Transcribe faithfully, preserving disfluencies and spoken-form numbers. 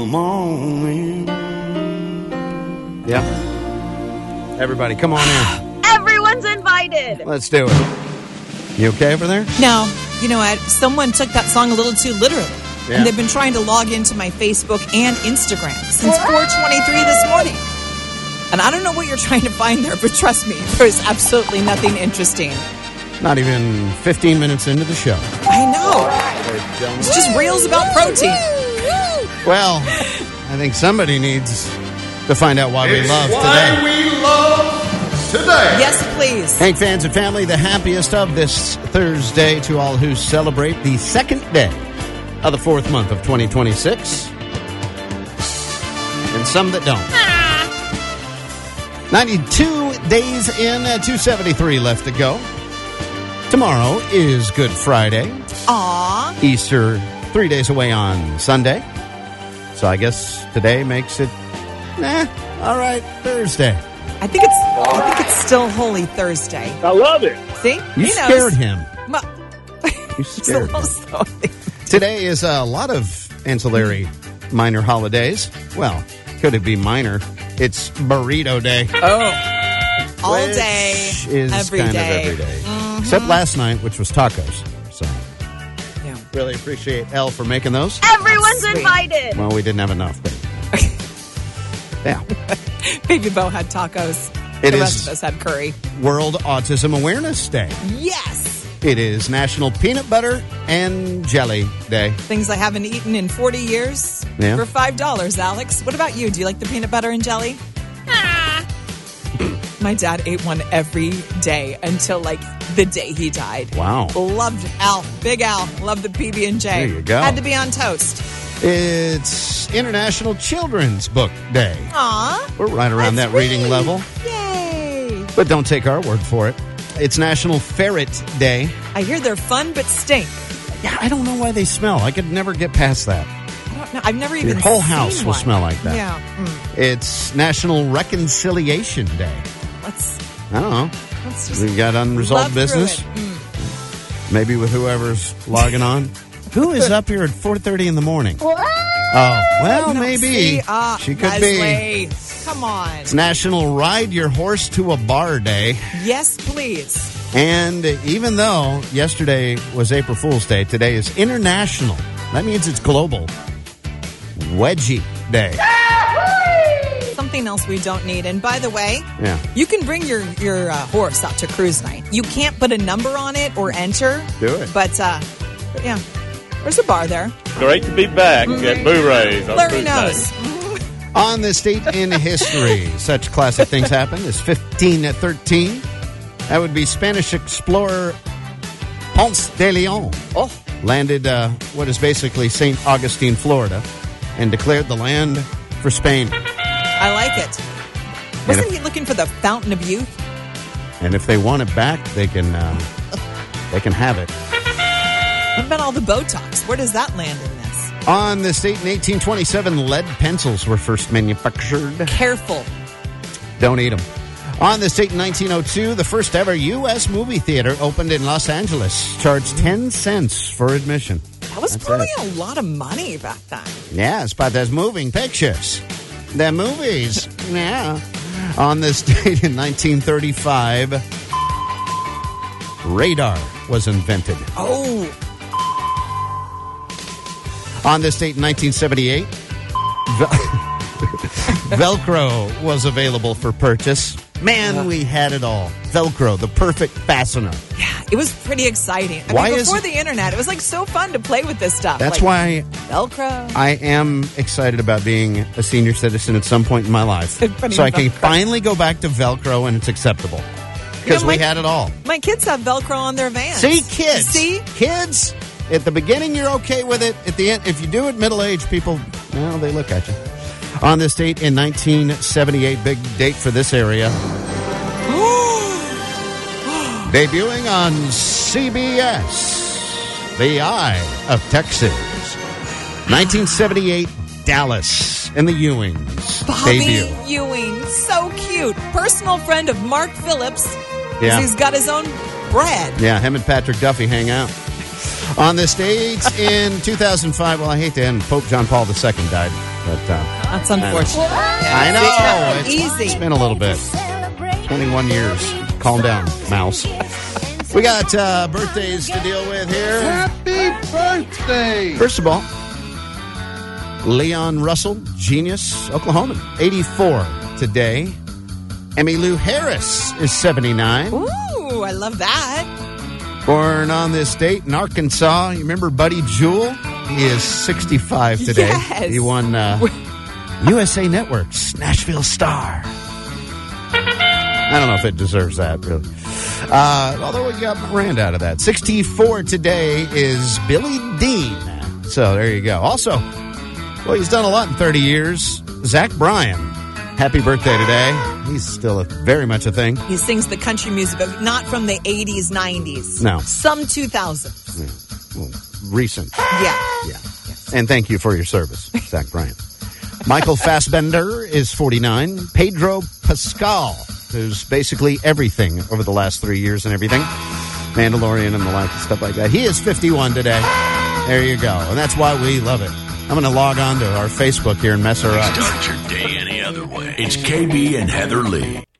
morning. Yeah. Everybody, come on in. Everyone's invited. Let's do it. You okay over there? No. You know what? Someone took that song a little too literally. Yeah. And they've been trying to log into my Facebook and Instagram since four twenty-three this morning. And I don't know what you're trying to find there, but trust me, there's absolutely nothing interesting. Not even fifteen minutes into the show. I know. It's just reels about protein. Well, I think somebody needs to find out why It's we love why today. we love today. Yes, please. Hank fans and family, the happiest of this Thursday to all who celebrate the second day of the fourth month of twenty twenty-six. And some that don't. ninety-two days in, uh, two seventy-three left to go. Tomorrow is Good Friday. Aw. Easter, three days away on Sunday. So I guess today makes it, eh, all right, Thursday. I think it's I think it's still Holy Thursday. I love it. See? You He knows. scared him. Well, You it's a scared little him. slowly. Today is a lot of ancillary minor holidays. Well, could it be minor? It's Burrito Day. Oh. All which day, is every kind day. of every day. Mhm. Except last night, which was tacos. So Yeah. really appreciate Elle for making those. Everyone's Sweet. invited. Well, we didn't have enough, but yeah. Baby Bo had tacos. It the is- rest of us had curry. World Autism Awareness Day. Yes. It is National Peanut Butter and Jelly Day. Things I haven't eaten in forty years Yeah. for five dollars, Alex. What about you? Do you like the peanut butter and jelly? Ah. My dad ate one every day until, like, the day he died. Wow. Loved Al. Big Al. Loved the P B and J. There you go. Had to be on toast. It's International Children's Book Day. Aw. We're right around That's that reading sweet. level. Yay. But don't take our word for it. It's National Ferret Day. I hear they're fun but stink. Yeah, I don't know why they smell. I could never get past that. I don't know. I've never even Your whole seen house will one. smell like that. Yeah. Mm. It's National Reconciliation Day. Let's, I don't know. let's just We got unresolved love through business. it. Mm. Maybe with whoever's logging on. Who is up here at four thirty in the morning? Oh, well, No, maybe. see, uh, she could be. Leslie, come on. It's National Ride Your Horse to a Bar Day. Yes, please. And even though yesterday was April Fool's Day, today is International. That means it's global. Wedgie Day. Something else we don't need. And by the way, Yeah. you can bring your, your uh, horse out to cruise night. You can't put a number on it or enter. Do it. But, uh, but yeah, there's a bar there. Great to be back at Boo Rays. on Larry Cruise knows. Night. On this date in history, such classic things happened is fifteen thirteen. That would be Spanish explorer Ponce de Leon. Oh. Landed uh, what is basically Saint Augustine, Florida, and declared the land for Spain. I like it. Wasn't if- he looking for the fountain of youth? And if they want it back, they can uh, they can have it. What about all the Botox? Where does that land in this? On this date in eighteen twenty-seven, lead pencils were first manufactured. Careful. Don't eat them. On this date in nineteen oh two, the first ever U S movie theater opened in Los Angeles. Charged ten cents for admission. That was That's probably it. a lot of money back then. Yes, but there's moving pictures. They're movies. Yeah. On this date in nineteen thirty-five, radar was invented. Oh. On this date in nineteen seventy-eight, Vel- Velcro was available for purchase. Man, we had it all. Velcro, the perfect fastener. Yeah, it was pretty exciting. I Why mean, is before it- the internet, it was like so fun to play with this stuff. That's like why Velcro. I am excited about being a senior citizen at some point in my life. Putting So I can Velcro. finally go back to Velcro and it's acceptable. Because You know, we my- had it all. My kids have Velcro on their vans. See, kids. See? Kids, at the beginning, you're okay with it. At the end, if you do it middle-aged, people, well, they look at you. On this date in nineteen seventy-eight, big date for this area. Debuting on C B S, The Eye of Texas. nineteen seventy-eight, Dallas and the Ewings. Bobby debut. Ewing, so cute. Personal friend of Mark Phillips. 'Cause Yeah. He's got his own bread. Yeah, him and Patrick Duffy hang out. On this date in two thousand five, well, I hate to end, Pope John Paul the Second died But uh, That's unfortunate. I know. It's It's, easy. it's been a little bit. twenty-one years. Calm down, mouse. We got uh, birthdays to deal with here. Happy birthday! First of all, Leon Russell, genius, Oklahoman, eighty-four today. Emmylou Harris is seventy-nine. Ooh, I love that. Born on this date in Arkansas. You remember Buddy Jewell? He is sixty-five today. Yes. He won uh, U S A Network's Nashville Star. I don't know if it deserves that, really. Uh, although we got Miranda out of that. sixty-four today is Billy Dean. So there you go. Also, well, he's done a lot in thirty years. Zach Bryan. Happy birthday today. He's still a, very much a thing. He sings the country music, but not from the eighties, nineties. No. Some two thousands. Yeah. Well, recent. Yeah. Yeah. Yes. And thank you for your service, Zach Bryan. Michael Fassbender is forty-nine. Pedro Pascal, who's basically everything over the last three years and everything. Mandalorian and the like and stuff like that. He is fifty-one today. There you go. And that's why we love it. I'm going to log on to our Facebook here and mess her up. Start your day any other way. It's K B and Heather Lee.